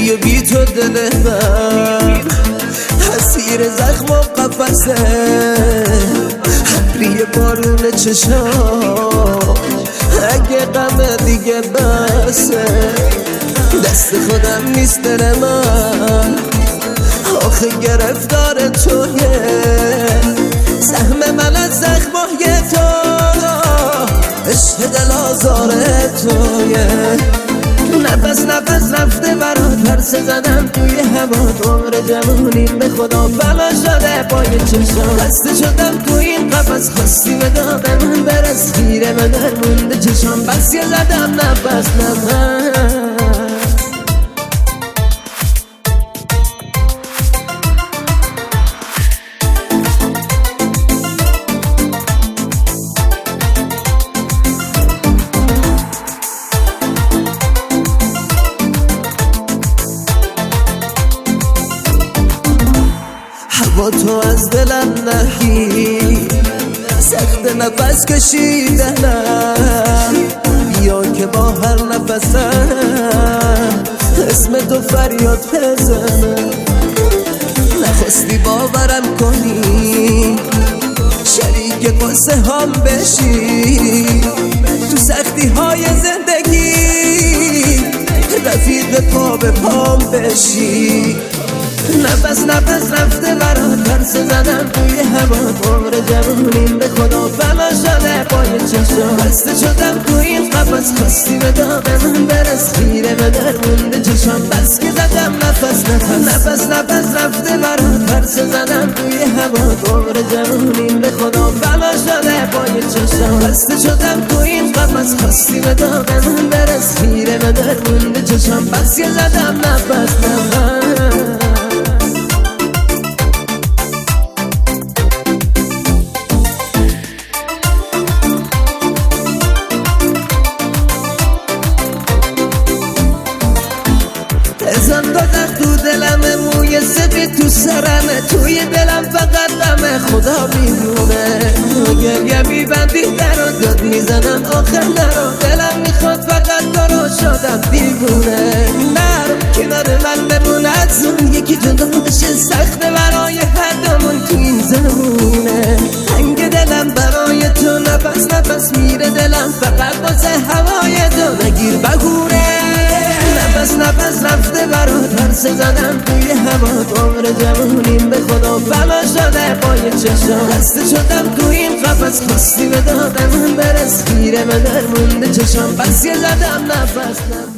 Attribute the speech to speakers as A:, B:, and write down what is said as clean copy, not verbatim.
A: و بی تو دل من اسیر زخم و قفصه، ابری بارون چشام اگه غم دیگه بسه. دست خودم نیست دل من آخه گرفتار تویه، سهم من از زخمای تو عشق دل آزار تویه. نفس رفته برات پرس زدم توی هوا، عمر جوونیم به خدا بلا شده پای چشام. خسته شدم تو این قفس، خواستی به داغ من برس، خیره به در مونده چشام، بس یه زدم نفس. با تو از دلم نگی، سخت نفس کشیدنم، بیا که با هر نفسم اسم تو فریاد بزنم. نخواستی باورم کنی، شریک قصه هم بشی، تو سختی های زندگی رفیق پا به پام بشی. نفس رفته برات پرس زدم توی هوا، عمر جوونیم به خدا بلا شده پای چشام. خسته شدم تو این قفس، خواستی به داغ من برس، خیره به در مونده چشام، بس که زدم نفس رفته برات پرس زدم توی هوا، عمر جوونیم به خدا بلا شده پای چشام. خسته شدم تو این قفس، خواستی به داغ من برس، خیره به در مونده چشام، بس که زدم نفس. ازان تا تو دلمه، موی سفید تو سرمه، توی دلم فقط غمه خدا میدونه. گریه میبندی در و داد میزنم آخر نرو، دلم میخواد فقط تو رو، شدم دیوونه. نرو کنار من بمون، از اون یکی جدا بشه، سخته برای هر دمون تو این زمونه. تنگ دلم برای تو، نفس میره دلم فقط واسه هوای تو، نگیر بگوره. نفس رفته برات پرس زدم توی هوا، عمر جوونیم به خدا بلا شده پای چشام. خسته شدم تو این قفس، خواستی به داغ من برس، خیره به در مونده چشام، بس یه زدم نفس.